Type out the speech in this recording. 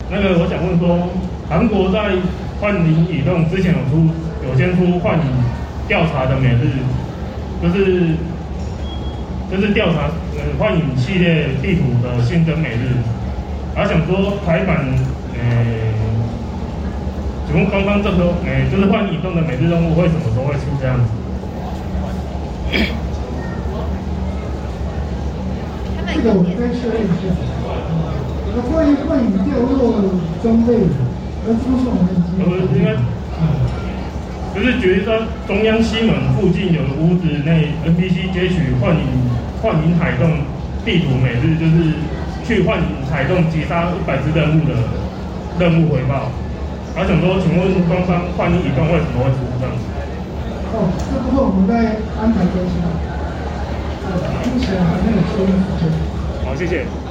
我想问说，韩国在幻影移动之前有先出幻影调查的每日，就是调查幻影系列地图的新增每日，想说台版请问官方这个就是幻影移动的每日任务会什么时候会出这样子？ 这个我再确认一下。幻影掉落装备，这不是我们已经。 应该，就是觉得中央西门附近有个屋子内 NPC 接取幻影海洞地图每日，就是去幻影海洞击杀100只任务的任务回报。想说，请问官方幻影移动为什么会出这样子？ 这部分我们在安排更新。目前还没有确认时间。 好，谢谢。